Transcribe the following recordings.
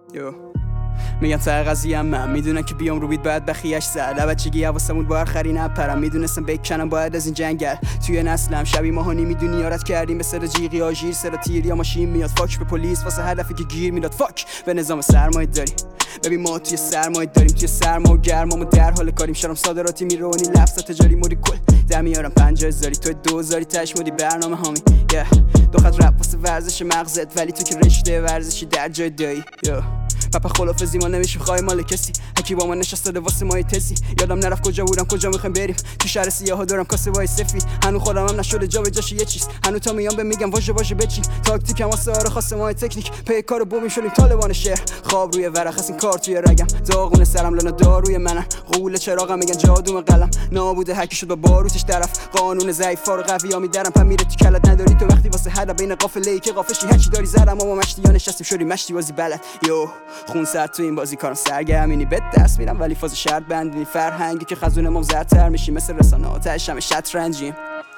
یو میگن ته قضیه من میدونن که بیام رو بیت باید بخیش زد بچگی حواسمون با خری نپرم میدونستم بکنم باید از این جنگل توی نسلم شبی ماهانی میدونی یارت کردیم به سر جیغی آژیر سر تیر یا ماشین میاد فاک به پلیس واسه هدفی که گیر میداد فاک به نظام سرمایه داری ببین ما توی سرمایه داریم توی سرما و گرما ما در حال کاریم شرم صادراتی میرونی لفظ تجاری موری کل در میارم 50,000 تو 2000 تاش مودی برنامه هامی دو خط رپ واسه ورزش مغزت ولی تو که رشته ورزشی در جای دایی پاپا خلافزی ما نمیشه خواهی مال کسی هکی با ما نشسته واسه مای تسی یادم نرفت کجا بودم کجا میخوایم بریم تو شهر سیاها دارم کاسه وای سفید هنو خودم هم نشده جا به جاش یه چیز هنو تا میام به میگم واژه بچین تاکتیکم واسه آره خاصه مای تکنیک پی کارو بومیم شدیم طالبان شهر خواب روی ورق این کار توی رگم داغون سرم لنا داروی منن قول چراغم میگن جادو قلم نابوده هکی شد با باروتش طرف قانون ضعیفا رو قویا میدارم پم میره تو کلت نداری تو وقتی واسه حدا بین قافله که قافشی هرچی داری زدم ما مشتی یا نشستیم شدیم مشتی بازی بلد یو خون سر تو این بازی کارم سرگرمینی به دست میرم ولی فاز شرط بندینی فرهنگی که خزون ما زرتر میشی مثل رسانه آتش همه شطرنجیم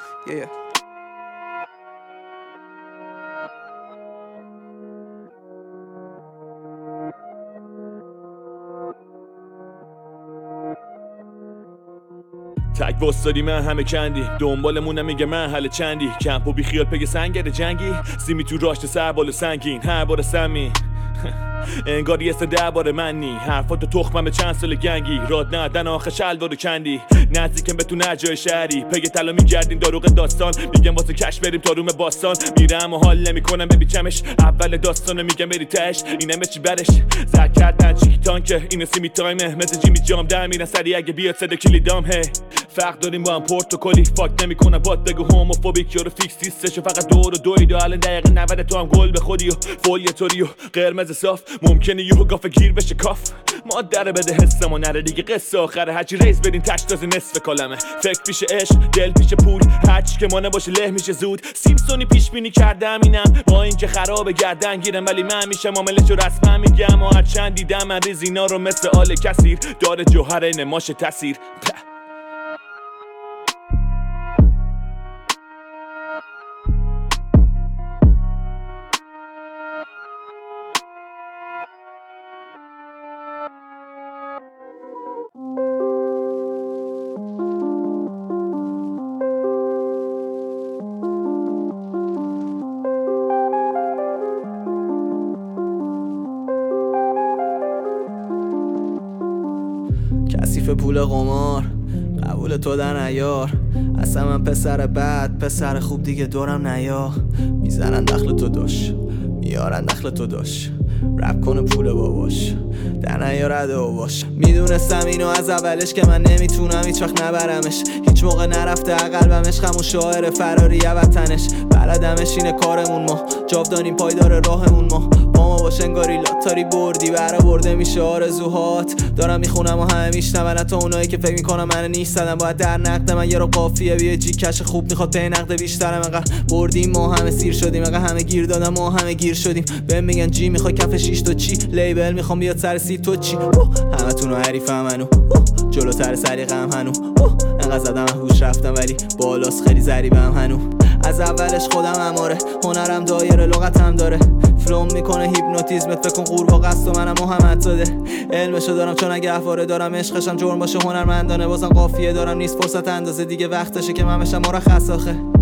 تک واسداری من همه کندی دنبالمونم میگه من حل چندی کمپ و بی خیال پگ سنگر جنگی سیمی تو راشت سر بالا سنگین هر بار سمی انگار یه سه بار منی حرفات تخمم به چند سال گنگی راد ندن آخه شلوارو کندی نزدیکم به تو نجای شهری پگ طلا میگردیم داروغ داستان میگم واسه کش بریم تا روم باستان میرم و حال نمیکنم ببیچمش اول داستانو میگم بری تش اینم چی برش زد کردن چیک تانکه اینو سیمی تایمه مثل جیمی جام در میرن سری اگه بیاد صدا کلیدام هی فرق داریم با هم پورتوکالی فاک نمیکنم بات بگو هوموفوبیک یارو فیکس نیستش و فقط دور و دوید و الان دقیقه 90 تو هم گل به خودی و فولیتوری و قرمز صاف ممکنه یهو گافه گیر بشه کاف مادر بده حسمو نره دیگه قصه آخره هرچی ریز بدین تش تازه نصف کلمه فکر پیش عشق دل پیش پول هرچی که ما نباشه له میشه زود سیمسونی پیش بینی کردم اینم با اینکه خراب گردن گیرم ولی من میشم عاملشو رسما میگم و هرچند دیدم من ریز اینا رو مثل آل کثیر داره جوهر نماشه تاثیر کثیف پول قمار قبول تو در نیار اصلا من پسر بد پسر خوب دیگه دورم نیا میزنن دخل تو داش میارن دخل تو داش رپ کنه پول باباش در نیارده باش میدونستم اینو از اولش که من نمیتونم هیچ وقت نبرمش هیچ موقع نرفته قلبمش خمون شاعر فراری وطنش بلدمش اینه کارمون ما جاودانیم پایدار راهمون ما با ما باش انگاری لاتاری بردی برآورده میشه آرزوهات دارم میخونم و همه میشنون تا اونایی که فکر میکنم من نیستن باید در نقد من یه رو قافیه بیه جی کش خوب میخواد پی نقد بیشترم انقدر بردیم ما همه سیر شدیم انقدر همه گیر دادم ما همه گیر شدیم بهم میگن جی میخوای کف 6 تا چی لیبل میخوام بیاد سر 30 تو چی همتون رو حریفم منو جلوتر سلیقه‌ام هنو انقدر زدم هوش رفتم ولی بالاست خیلی ضریبم هنو از اولش خودم اماره هنرم دایره لغتم داره فلوم میکنه هیپنوتیزمت فکر کن قورباغه است و منم محمد زاده علمشو دارم چون اگه گهواره دارم عشقشم جرم باشه هنرمندانه بازم قافیه دارم نیست فرصت اندازه دیگه وقتشه که من بشم مرخص آخه